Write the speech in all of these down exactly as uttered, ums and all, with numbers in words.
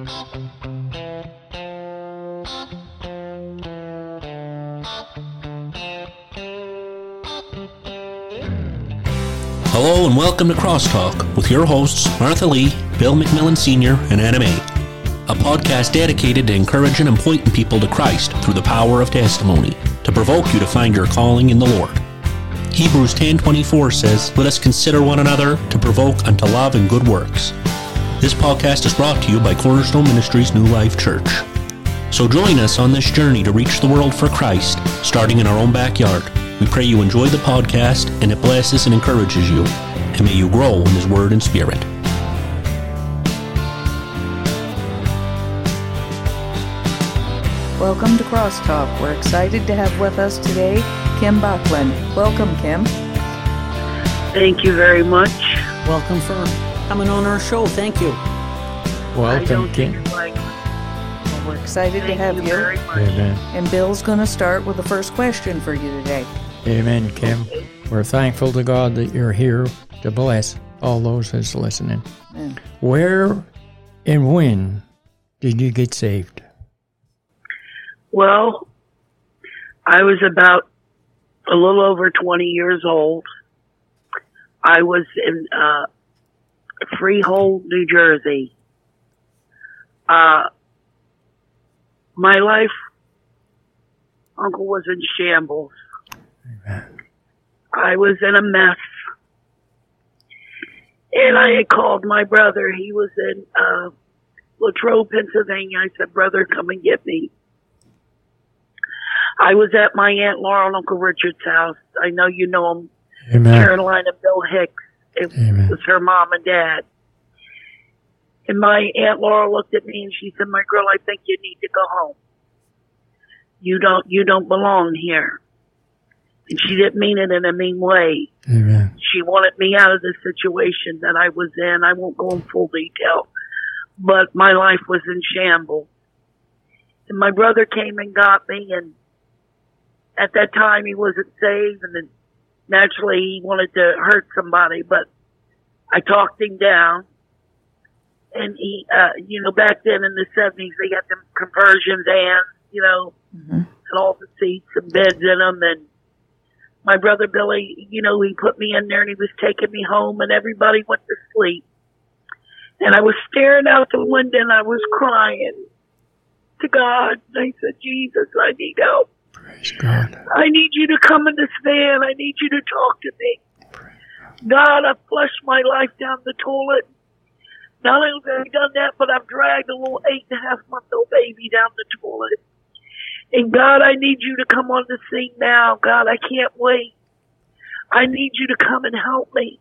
Hello and welcome to Crosstalk with your hosts Martha Lee, Bill McMillan Senior, and Anna May, a podcast dedicated to encouraging and pointing people to Christ through the power of testimony, to provoke you to find your calling in the Lord. Hebrews ten twenty-four says, "Let us consider one another to provoke unto love and good works." This podcast is brought to you by Cornerstone Ministries New Life Church. So join us on this journey to reach the world for Christ, starting in our own backyard. We pray you enjoy the podcast and it blesses and encourages you, and may you grow in His Word and Spirit. Welcome to Crosstalk. We're excited to have with us today Kim Bachland. Welcome, Kim. Thank you very much. Welcome for coming on our show. Thank you. Welcome, Kim. Like, Well, we're excited to thank have you you. very much. Amen. And Bill's going to start with the first question for you today. Amen, Kim. We're thankful to God that you're here to bless all those that's listening. Amen. Where and when did you get saved? Well, I was about a little over twenty years old. I was in uh, Freehold, New Jersey. Uh, my life, Uncle, was in shambles. Amen. I was in a mess. And I had called my brother. He was in uh, Latrobe, Pennsylvania. I said, "Brother, come and get me." I was at my Aunt Laura and Uncle Richard's house. I know you know them. Amen. Carolina Bill Hicks. It Amen. was her mom and dad. And my Aunt Laura looked at me and she said, "My girl, I think you need to go home. You don't, you don't belong here." And she didn't mean it in a mean way. Amen. She wanted me out of the situation that I was in. I won't go in full detail, but my life was in shambles. And my brother came and got me, and at that time he wasn't saved, and then naturally he wanted to hurt somebody, but I talked him down. And he, uh, you know, back then in the seventies, they got them conversion vans, you know, Mm-hmm. and all the seats and beds in them. And my brother Billy, you know, he put me in there and he was taking me home, and everybody went to sleep. And I was staring out the window and I was crying to God. And I said, "Jesus, I need help. Praise God. I need you to come in this van. I need you to talk to me. God, I've flushed my life down the toilet. Not only have I done that, but I've dragged a little eight and a half month old baby down the toilet. And God, I need you to come on the scene now. God, I can't wait. I need you to come and help me."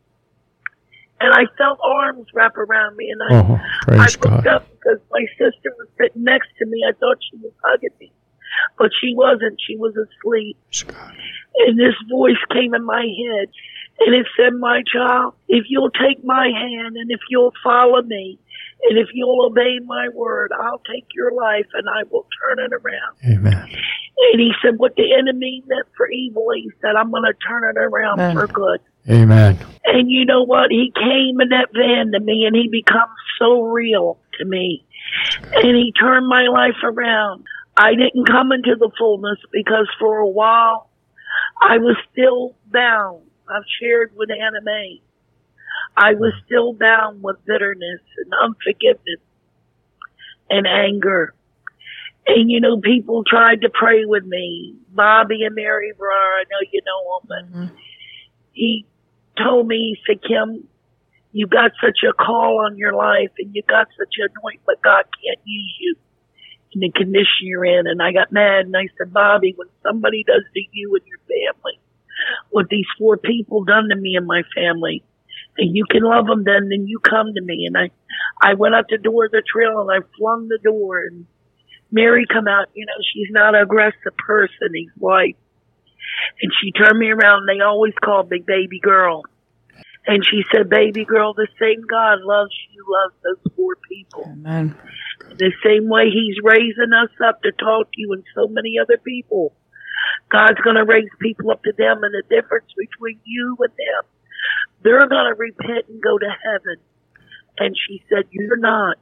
And I felt arms wrap around me, and I, Oh, praise I looked God. up because my sister was sitting next to me. I thought she was hugging me, but she wasn't. She was asleep. Praise God. And this voice came in my head, and it said, "My child, if you'll take my hand, and if you'll follow me, and if you'll obey my word, I'll take your life and I will turn it around." Amen. And he said, "What the enemy meant for evil," he said, "I'm going to turn it around Amen. for good." Amen. And you know what? He came in that van to me, and he becomes so real to me. And he turned my life around. I didn't come into the fullness because for a while I was still bound. I've shared with Anna May. I was still bound with bitterness and unforgiveness and anger. And, you know, people tried to pray with me. Bobby and Mary Brewer, I know you know him, but Mm-hmm. he told me, he said, "Kim, you got such a call on your life and you got such an anointing, but God can't use you in the condition you're in." And I got mad and I said, "Bobby, when somebody does to you and your family what these four people done to me and my family, and you can love them, then then you come to me." And I, I went out the door of the trail and I flung the door, and Mary come out. You know, she's not an aggressive person, his wife. And she turned me around, and they always called me baby girl. And she said, "Baby girl, the same God loves you, loves those four people. Amen. The same way he's raising us up to talk to you and so many other people. God's going to raise people up to them, and the difference between you and them, they're going to repent and go to heaven." And she said, "You're not.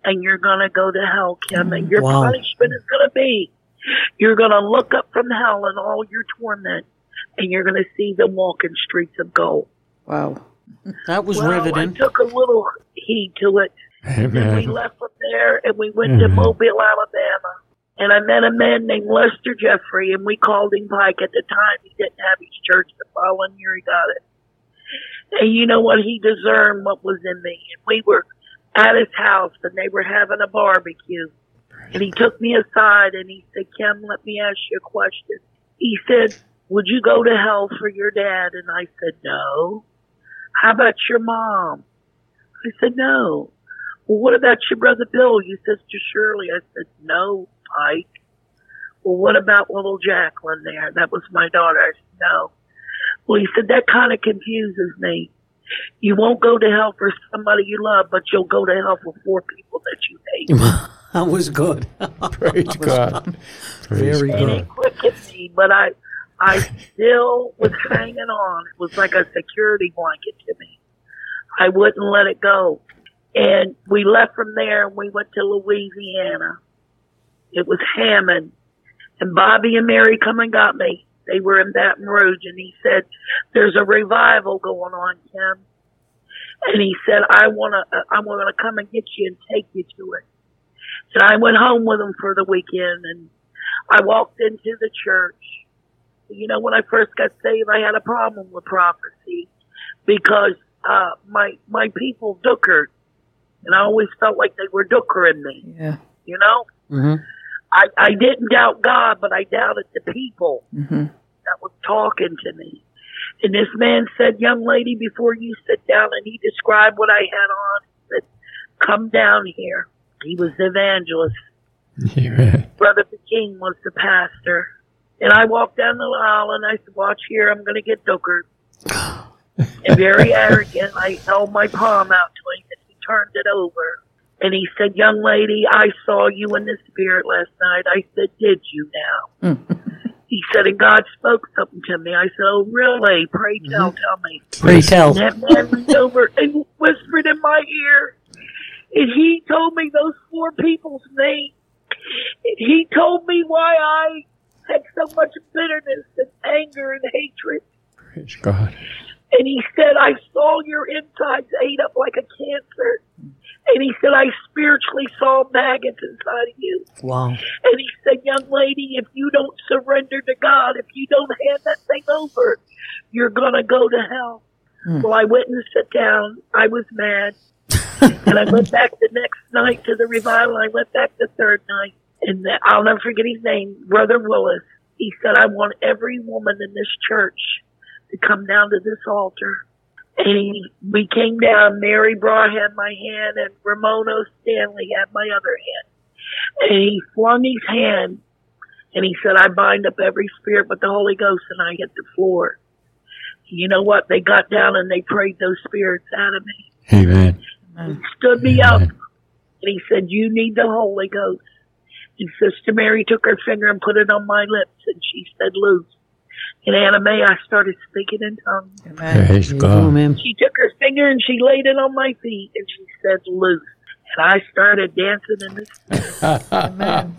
and you're going to go to hell, Kim. And your Wow. punishment is going to be, you're going to look up from hell and all your torment, and you're going to see them walking streets of gold. Wow. That was Well, riveting. I took a little heed to it. And we Amen. left from there, and we went to Mobile, Alabama. And I met a man named Lester Jeffrey, and we called him Pike. At the time, he didn't have his church. The following year, he got it. And you know what? He discerned what was in me. And we were at his house, and they were having a barbecue. And he took me aside, and he said, Kim, let me ask you a question. He said, would you go to hell for your dad? And I said, no. How about your mom? I said, no. Well, what about your brother Bill, your sister Shirley? I said, no, Pike. Well, what about little Jacqueline there? That was my daughter. I said, no. Well, he said, that kind of confuses me. You won't go to hell for somebody you love, but you'll go to hell for four people that you hate. That was good. Praise God. Praise Very God. And it quickened me, but I, I still was hanging on. It was like a security blanket to me. I wouldn't let it go. And we left from there and we went to Louisiana. It was Hammond. And Bobby and Mary come and got me. They were in Baton Rouge, and he said, there's a revival going on, Kim. And he said, I want to, I'm going to come and get you and take you to it. And I went home with him for the weekend, and I walked into the church. You know, when I first got saved, I had a problem with prophecy because uh, my my people dookered, and I always felt like they were dookering me. Yeah. You know, Mm-hmm. I I didn't doubt God, but I doubted the people Mm-hmm. that was talking to me. And this man said, "Young lady, before you sit down," and he described what I had on. He said, "Come down here." He was the evangelist. Amen. Brother King was the pastor. And I walked down the aisle and I said, watch here, I'm going to get dookered. And very arrogant, I held my palm out to him and he turned it over. And he said, young lady, I saw you in the spirit last night. I said, did you now? He said, and God spoke something to me. I said, oh, really? Pray tell, mm-hmm. tell me. Pray tell. And that man leaned over and whispered in my ear. And he told me those four people's names. And he told me why I had so much bitterness and anger and hatred. Praise God. And he said, I saw your insides ate up like a cancer. And he said, I spiritually saw maggots inside of you. Wow. And he said, young lady, if you don't surrender to God, if you don't hand that thing over, you're going to go to hell. Mm. Well, I went and sat down. I was mad. And I went back the next night to the revival. I went back the third night. And I'll never forget his name, Brother Willis. He said, I want every woman in this church to come down to this altar. And he, we came down. Mary Bra had my hand, and Ramona Stanley had my other hand. And he flung his hand, and he said, I bind up every spirit but the Holy Ghost, and I hit the floor. You know what? They got down, and they prayed those spirits out of me. Amen. He stood me Amen. Up, and he said, you need the Holy Ghost. And Sister Mary took her finger and put it on my lips, and she said, loose. And Anna Mae, I started speaking in tongues. Amen. Praise God. She took her finger and she laid it on my feet, and she said, loose. And I started dancing in the spirit. And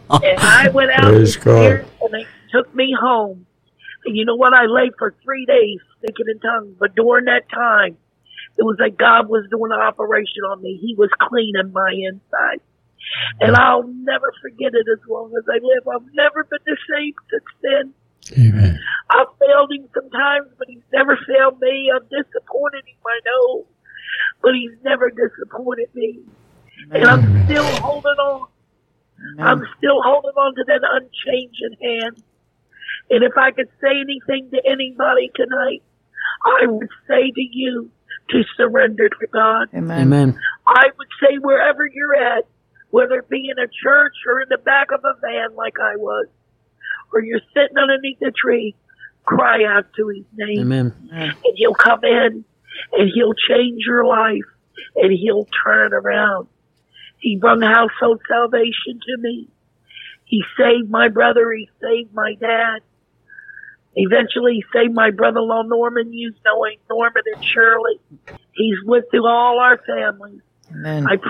I went out in the spirit, and they took me home. And you know what? I lay for three days speaking in tongues. But during that time, it was like God was doing an operation on me. He was cleaning my inside. And I'll never forget it as long as I live. I've never been the same since then. Amen. I've failed him sometimes, but he's never failed me. I've disappointed him, I know, but he's never disappointed me. Amen. And I'm still holding on. Amen. I'm still holding on to that unchanging hand. And if I could say anything to anybody tonight, I would say to you to surrender to God. Amen. Amen. I would say wherever you're at, whether it be in a church or in the back of a van like I was, or you're sitting underneath a tree, cry out to his name. Amen. And he'll come in and he'll change your life and he'll turn it around. He brought household salvation to me. He saved my brother. He saved my dad. Eventually he saved my brother-in-law Norman. You knowing Norman and Shirley. He's went through all our families. Amen. I prayed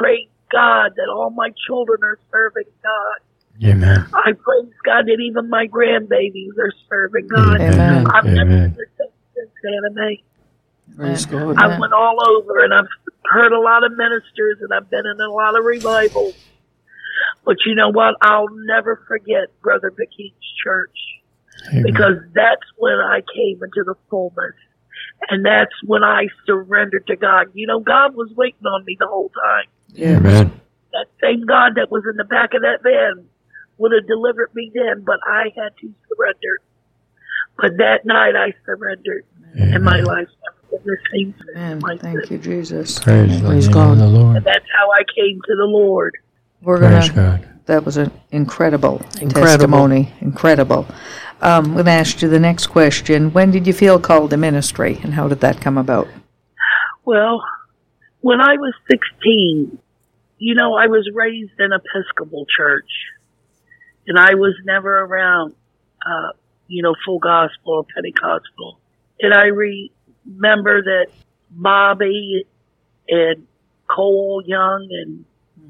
God that all my children are serving God. Amen. I praise God that even my grandbabies are serving God. Amen. I've never Amen. been the same since Anime. Praise God. I went all over, and I've heard a lot of ministers, and I've been in a lot of revivals. But you know what? I'll never forget Brother McKean's church, Amen. because that's when I came into the fullness, and that's when I surrendered to God. You know, God was waiting on me the whole time. Amen. That same God that was in the back of that van would have delivered me then, but I had to surrender. But that night I surrendered, Amen. and my life never been the same since. Amen. my Thank sin. you, Jesus. Praise, Praise the name God. of the Lord. And that's how I came to the Lord. We're Praise gonna. God. That was an incredible, Incredible. testimony. Incredible. Um, I'm going to ask you the next question. When did you feel called to ministry, and how did that come about? Well, when I was sixteen, you know, I was raised in Episcopal church, and I was never around, uh, you know, full gospel or Pentecostal. And I re- remember that Bobby and Cole Young and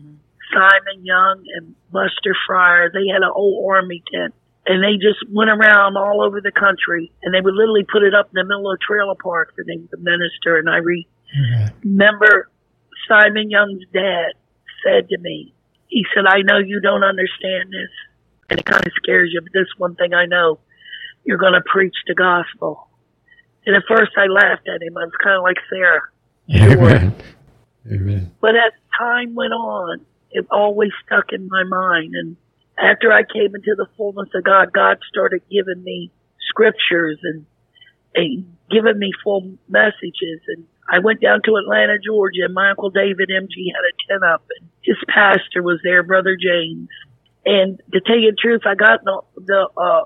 Simon Young and Buster Fryer, they had an old army tent, and they just went around all over the country, and they would literally put it up in the middle of trailer parks, and they would minister. And I re- Amen. remember Simon Young's dad said to me, he said, I know you don't understand this, and it kind of scares you, but this one thing I know, you're going to preach the gospel. And at first I laughed at him. I was kind of like Sarah. Amen. Amen. But as time went on, it always stuck in my mind. And after I came into the fullness of God, God started giving me scriptures and, and giving me full messages. And I went down to Atlanta, Georgia, and my Uncle David M G had a tent up, and his pastor was there, Brother James. And to tell you the truth, I got the, the uh,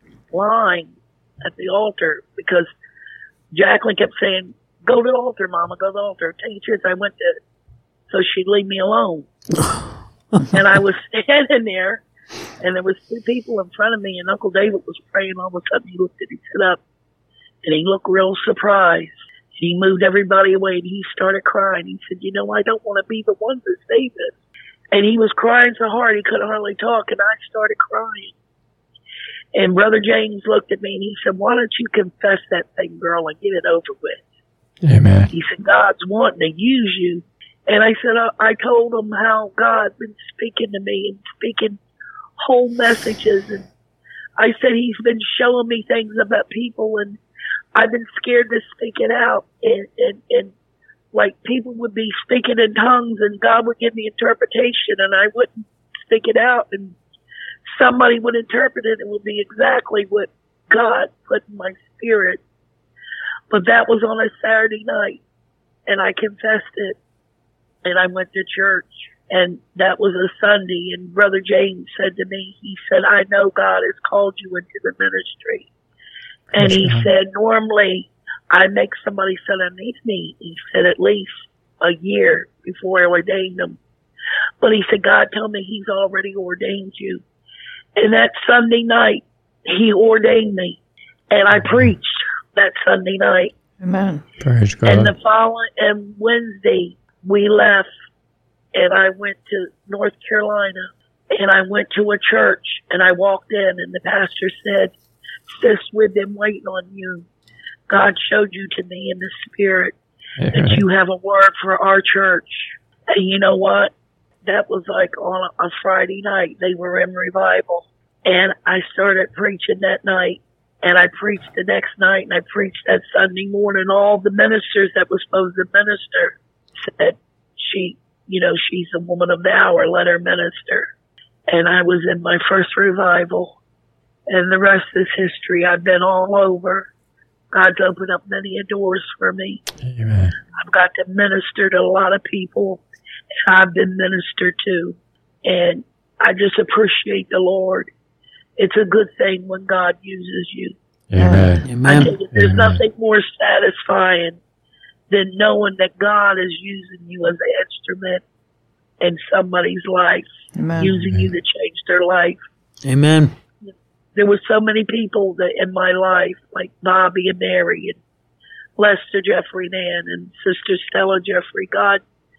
line at the altar because Jacqueline kept saying, go to the altar, Mama, go to the altar. Tell you the truth, I went to, so she'd leave me alone. And I was standing there, and there was two people in front of me, and Uncle David was praying. All of a sudden, he looked at me, stood up, and he looked real surprised. He moved everybody away, and he started crying. He said, you know, I don't want to be the one to say this. And he was crying so hard he couldn't hardly talk, and I started crying. And Brother James looked at me, and he said, why don't you confess that thing, girl, and get it over with? Amen. He said, God's wanting to use you. And I said, I, I told him how God's been speaking to me and speaking whole messages. And I said, he's been showing me things about people, and I've been scared to speak it out. And, and, and like people would be speaking in tongues, and God would give me interpretation, and I wouldn't speak it out. And somebody would interpret it. It would be exactly what God put in my spirit. But that was on a Saturday night, and I confessed it, and I went to church, and that was a Sunday, and Brother James said to me, he said, I know God has called you into the ministry. And he said, normally I make somebody sit underneath me. He said, at least a year before I ordained them. But he said, God told me he's already ordained you. And that Sunday night, he ordained me, and I preached that Sunday night. Amen. Praise God. And the following, and Wednesday, we left, and I went to North Carolina, and I went to a church, and I walked in, and the pastor said, sis, we've been waiting on you. God showed you to me in the spirit Amen. that you have a word for our church. And you know what? That was like on a Friday night. They were in revival. And I started preaching that night. And I preached the next night. And I preached that Sunday morning. All the ministers that were supposed to minister said, she, you know, she's a woman of the hour. Let her minister. And I was in my first revival. And the rest is history. I've been all over. God's opened up many doors for me. Amen. I've got to minister to a lot of people. And I've been ministered to. And I just appreciate the Lord. It's a good thing when God uses you. Amen. I Amen. tell you, there's Amen. nothing more satisfying than knowing that God is using you as an instrument in somebody's life, Amen. using you to change their life. Amen. There were so many people that in my life, like Bobby and Mary and Lester Jeffrey Nan and Sister Stella Jeffrey. God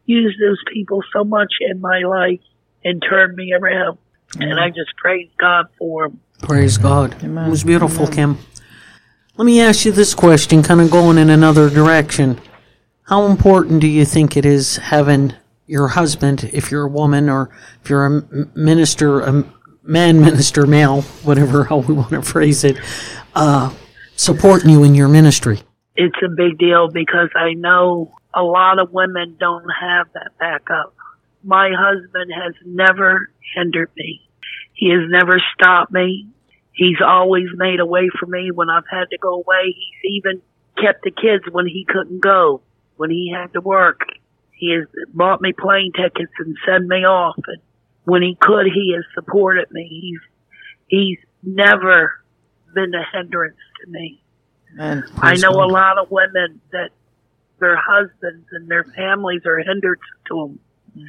used those people so much in my life and turned me around. Mm. And I just praise God for them. Praise God. Amen. It was beautiful, Amen. Kim. Let me ask you this question, kind of going in another direction. How important do you think it is having your husband, if you're a woman or if you're a minister, a man minister, male, whatever, how we want to phrase it, uh, supporting you in your ministry? It's a big deal because I know a lot of women don't have that backup. My husband has never hindered me. He has never stopped me. He's always made a way for me when I've had to go away. He's even kept the kids when he couldn't go, when he had to work. He has bought me plane tickets and sent me off. And when he could, he has supported me. He's, he's never been a hindrance to me. Amen. I know a lot of women that their husbands and their families are hindrance to them. Mm-hmm.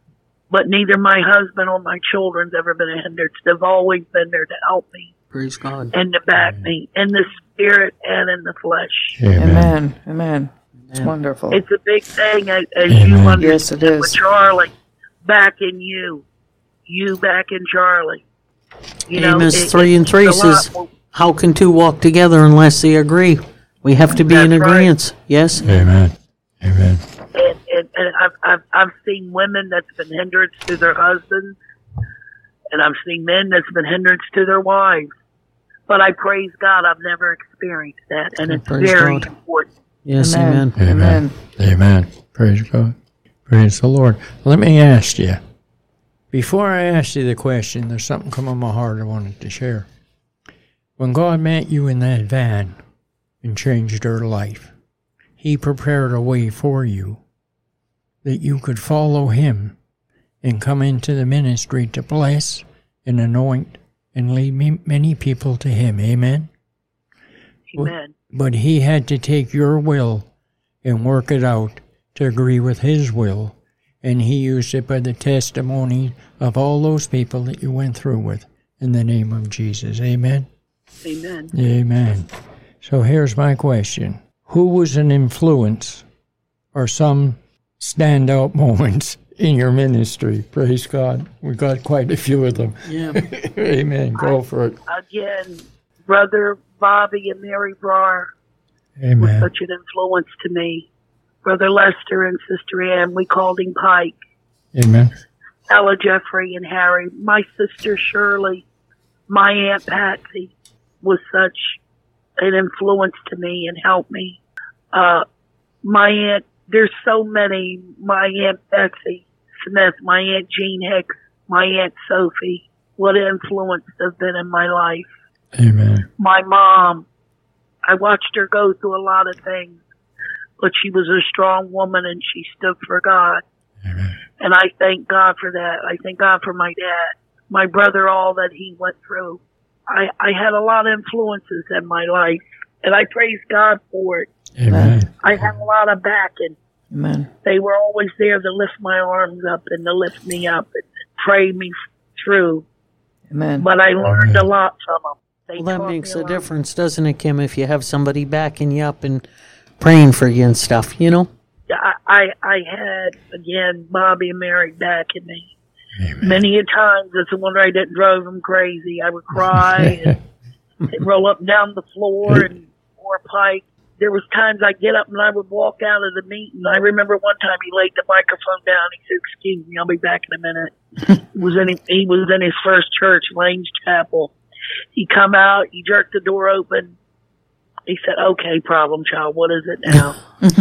But neither my husband or my children's ever been a hindrance. They've always been there to help me. Praise God. And to back me in the spirit and in the flesh. Amen. Amen. Amen. It's wonderful. It's a big thing, as, as you understand. Yes, it is. With Charlie, back in you. You back in Charlie. You know, Amos it, three it, and three says, more, how can two walk together unless they agree? We have to be in agreement. Right. Yes? Amen. Amen. And, and, and I've, I've, I've seen women that's been hindrance to their husbands, and I've seen men that's been hindrance to their wives. But I praise God, I've never experienced that, and it's praise very God. important. Yes, amen. Amen. Amen. Amen. Praise God. Praise the Lord. Let me ask you, before I ask you the question, there's something come on my heart I wanted to share. When God met you in that van and changed your life, He prepared a way for you that you could follow Him and come into the ministry to bless and anoint and lead many people to Him. Amen? Amen. But He had to take your will and work it out to agree with His will. And He used it by the testimony of all those people that you went through with in the name of Jesus. Amen? Amen. Amen. So here's my question. Who was an influence or some standout moments in your ministry? Praise God. We got quite a few of them. Yeah. Amen. Go I, for it. Again, Brother Bobby and Mary Brar Amen. was such an influence to me. Brother Lester and Sister Ann, we called him Pike. Amen. Ella Jeffrey and Harry. My sister Shirley, my Aunt Patsy was such an influence to me and helped me. Uh, my aunt, there's so many. My Aunt Betsy Smith, my Aunt Jean Hicks, my Aunt Sophie. What influence they've been in my life. Amen. My mom, I watched her go through a lot of things, but she was a strong woman and she stood for God. Amen. And I thank God for that. I thank God for my dad, my brother, all that he went through. I, I had a lot of influences in my life, and I praise God for it. Amen. I had a lot of backing. Amen. They were always there to lift my arms up and to lift me up and pray me through. Amen. But I learned a lot from them. They Well, that taught makes me a lot. difference, doesn't it, Kim, if you have somebody backing you up and praying for you and stuff, you know? I, I, I had, again, Bobby and Mary backing me. Amen. Many a times, it's a wonder I didn't drive them crazy. I would cry and they'd roll up and down the floor and or Pike. There was times I'd get up and I would walk out of the meeting. I remember one time he laid the microphone down. He said, "Excuse me, I'll be back in a minute." He was in he was in his first church, Lane's Chapel. He come out, he jerked the door open. He said, "Okay, problem child, what is it now?"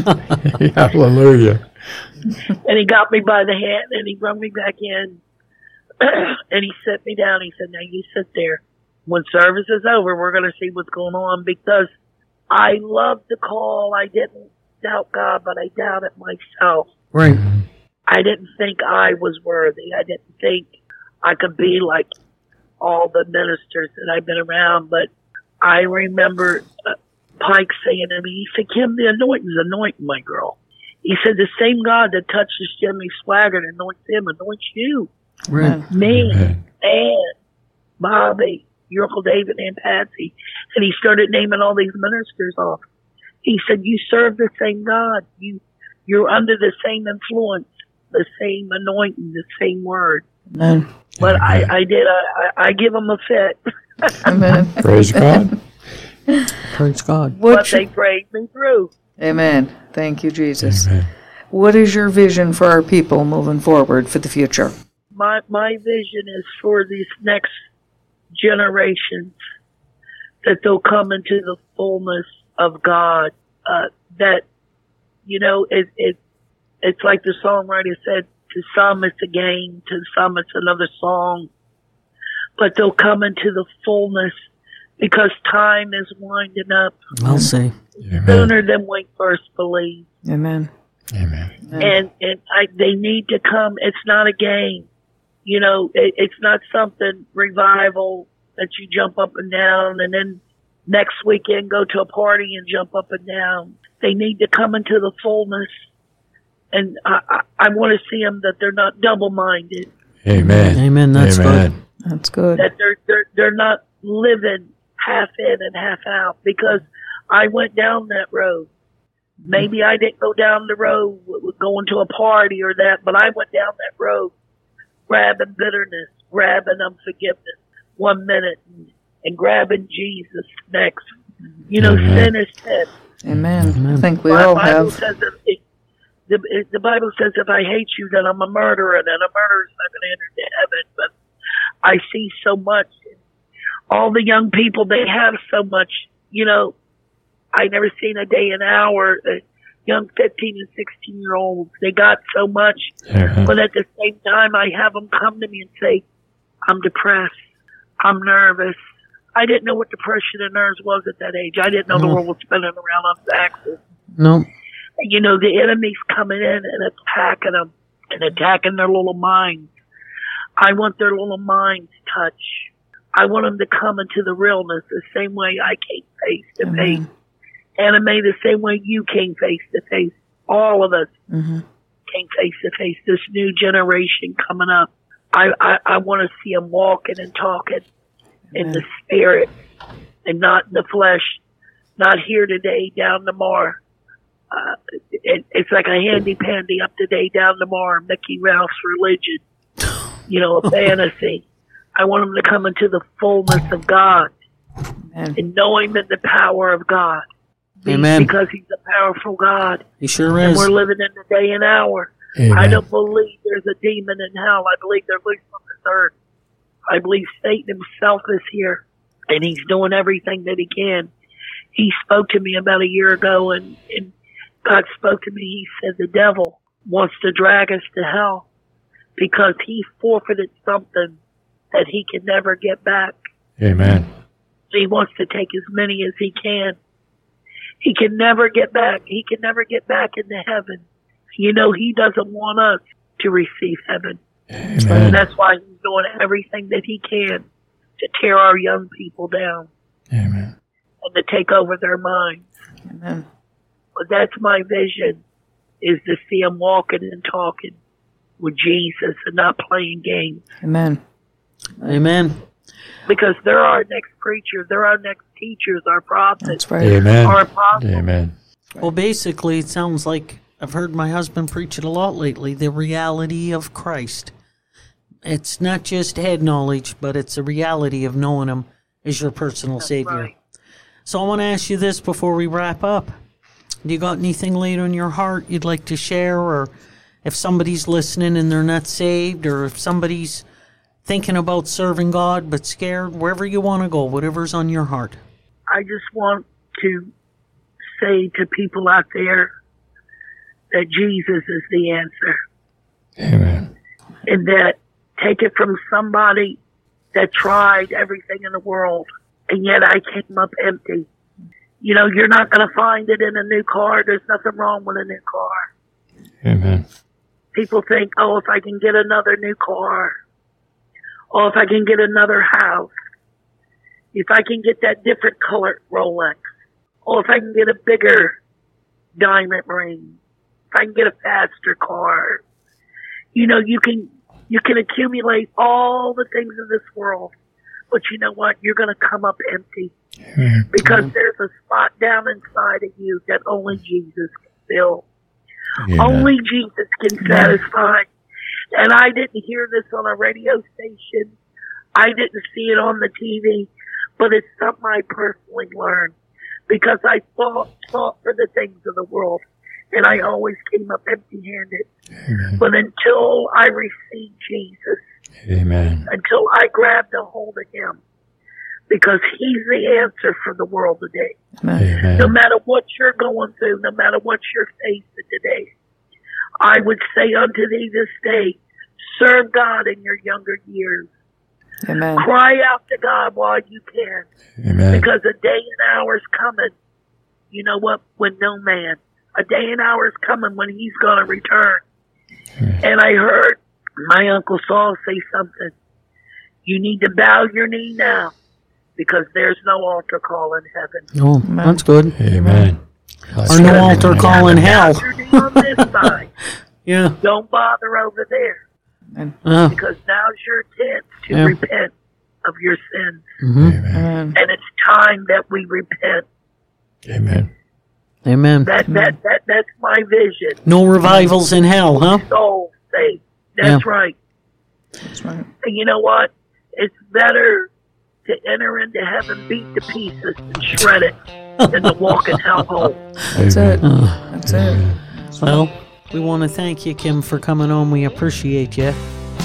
Hallelujah. And he got me by the hand and he brought me back in. And he set me down. He said, "Now you sit there. When service is over, we're going to see what's going on," because I loved the call. I didn't doubt God, but I doubted myself. Right. I didn't think I was worthy. I didn't think I could be like all the ministers that I've been around. But I remember uh, Pike saying to me, he said, "Kim, the anointing's anointing, my girl." He said, "The same God that touches Jimmy Swaggart anoints him, anoints you." Right. Me, and Bobby, your Uncle David, and Patsy. And he started naming all these ministers off. He said, "You serve the same God. You, you're under the same influence." the same anointing, the same word. Amen. But Amen. I, I did, I, I give them a fit. Amen. Praise God. Praise God. But What's they your, prayed me through. amen. Thank you, Jesus. Amen. What is your vision for our people moving forward for the future? My, my vision is for these next generations that they'll come into the fullness of God. Uh, that, you know, it, it, it's like the songwriter said, to some it's a game, to some it's another song, but they'll come into the fullness because time is winding up. I'll say. Amen. Sooner than we first believe. Amen. Amen. And, and I, they need to come. It's not a game. You know, it, it's not something revival that you jump up and down and then next weekend go to a party and jump up and down. They need to come into the fullness. And I, I, I want to see them that they're not double-minded, Amen. Amen. That's Amen. That's good. that they're, they're, they're not living half in and half out, because I went down that road. Maybe I didn't go down the road with going to a party or that, but I went down that road grabbing bitterness, grabbing unforgiveness one minute, and, and grabbing Jesus next. You know, Amen. sin is sin. Amen. Amen. I think we My all Bible have. says if it, the, it, the Bible says if I hate you, then I'm a murderer, and a murderer's not going to enter into heaven. But I see so much. All the young people, they have so much. You know, I never seen a day, an hour. Uh, young fifteen and sixteen year olds, they got so much. Amen. But at the same time, I have them come to me and say, I'm depressed. I'm nervous. I didn't know what depression and nerves was at that age. I didn't know the No. world was spinning around on its axis. No. You know, the enemy's coming in and attacking them and attacking their little minds. I want their little minds touched. I want them to come into the realness the same way I came face to face. Amen. Anime, the same way you came face to face. All of us Mm-hmm. came face to face. This new generation coming up. I, I, I want to see them walking and talking in the spirit and not in the flesh. Not here today, down tomorrow. Uh, it, it's like a handy pandy up today, down tomorrow. Mickey Mouse religion. You know, a fantasy. I want them to come into the fullness of God Amen. and know Him in the power of God. Amen. Because He's a powerful God. He sure And is. we're living in the day and hour. Amen. I don't believe there's a demon in hell. I believe they're loose on this earth. I believe Satan himself is here, and he's doing everything that he can. He spoke to me about a year ago, and, and God spoke to me. He said the devil wants to drag us to hell because he forfeited something that he can never get back. Amen. He wants to take as many as he can. He can never get back. He can never get back into heaven. You know, he doesn't want us to receive heaven. And Amen. that's why he's doing everything that he can to tear our young people down Amen. and to take over their minds. Amen. But that's my vision, is to see them walking and talking with Jesus and not playing games. Amen. Amen. Because they're our next preachers, they're our next teachers, our prophets, That's right. Amen. our apostles. Amen. Well, basically, it sounds like I've heard my husband preach it a lot lately, the reality of Christ. It's not just head knowledge, but it's a reality of knowing Him as your personal Savior. right. So I want to ask you this before we wrap up. Do you got anything laid on your heart you'd like to share? Or if somebody's listening and they're not saved, or if somebody's thinking about serving God but scared, wherever you want to go, whatever's on your heart. I just want to say to people out there that Jesus is the answer. Amen. And that take it from somebody that tried everything in the world, and yet I came up empty. You know, you're not going to find it in a new car. There's nothing wrong with a new car. Amen. People think, oh, if I can get another new car, or if I can get another house, if I can get that different colored Rolex, or if I can get a bigger diamond ring, if I can get a faster car, you know, you can, you can accumulate all the things in this world, but you know what? You're going to come up empty Amen. because there's a spot down inside of you that only Jesus can fill. Amen. Only Jesus can satisfy. And I didn't hear this on a radio station. I didn't see it on the T V, but it's something I personally learned because I fought, fought for the things of the world, and I always came up empty-handed. Amen. But until I received Jesus, Amen. until I grabbed a hold of him, because he's the answer for the world today. Amen. No matter what you're going through, no matter what you're facing today, I would say unto thee this day, serve God in your younger years. Amen. Cry out to God while you can. Amen. Because a day and hour is coming, you know what, when no man. A day and hour is coming when he's going to return. And I heard my Uncle Saul say something. You need to bow your knee now because there's no altar call in heaven. Oh, that's good. Amen. Or no altar call in hell. Bow your knee on this side. Yeah. Don't bother over there Uh, because now's your chance to Yeah. repent of your sins. mhm. Amen. Amen. And it's time that we repent. Amen. Amen. That that that that's my vision. No revivals in hell, huh? Soul saved. That's Yeah. right. That's right. And you know what? It's better to enter into heaven beat to pieces and shred it than to walk in hellhole. That's it. Uh, That's it. well, we want to thank you, Kim, for coming on. We appreciate you.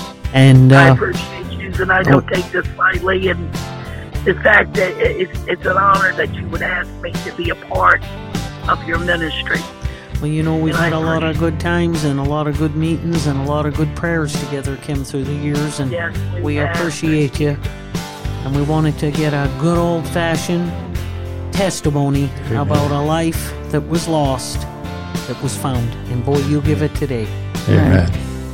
And I uh, appreciate you, and I don't oh. take this lightly. And the fact that it's it's an honor that you would ask me to be a part of your ministry. well, you know, we've And had I a lot of appreciate good times and a lot of good meetings and a lot of good prayers together, Kim, through the years. And Yes, we we have. appreciate you. And we wanted to get a good old-fashioned testimony about a life that was lost, that was found. And boy, you give it today. Amen.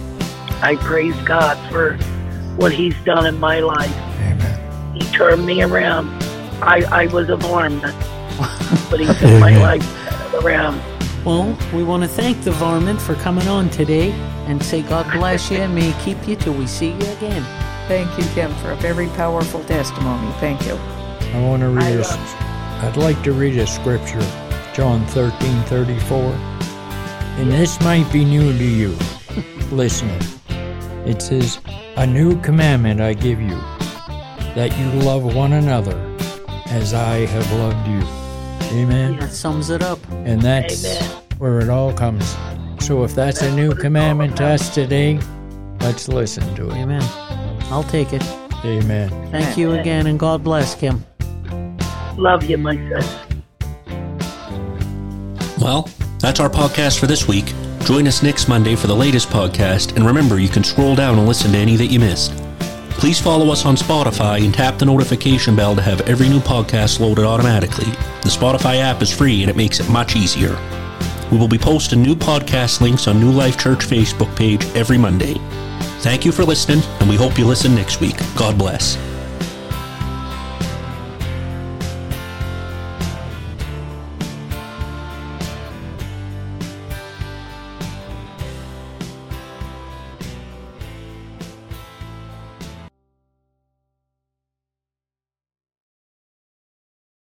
I praise God for what He's done in my life. Amen. He turned me around. I, I was a varmint, but He took my Amen. life around. Well, we want to thank the varmint for coming on today and say God bless you and may He keep you till we see you again. Thank you, Kim, for a very powerful testimony. Thank you. I want to read I a, love I'd like to read a scripture, John thirteen thirty-four. And this might be new to you, listening. It says, a new commandment I give you, that you love one another as I have loved you. Amen. That sums it up. And that's Amen. where it all comes. So if that's a new commandment to us today, let's listen to it. Amen. I'll take it. Amen. Thank you again, and God bless, Kim. Love you, my son. Well, that's our podcast for this week. Join us next Monday for the latest podcast, and remember, you can scroll down and listen to any that you missed. Please follow us on Spotify and tap the notification bell to have every new podcast loaded automatically. The Spotify app is free and it makes it much easier. We will be posting new podcast links on New Life Church Facebook page every Monday. Thank you for listening, and we hope you listen next week. God bless.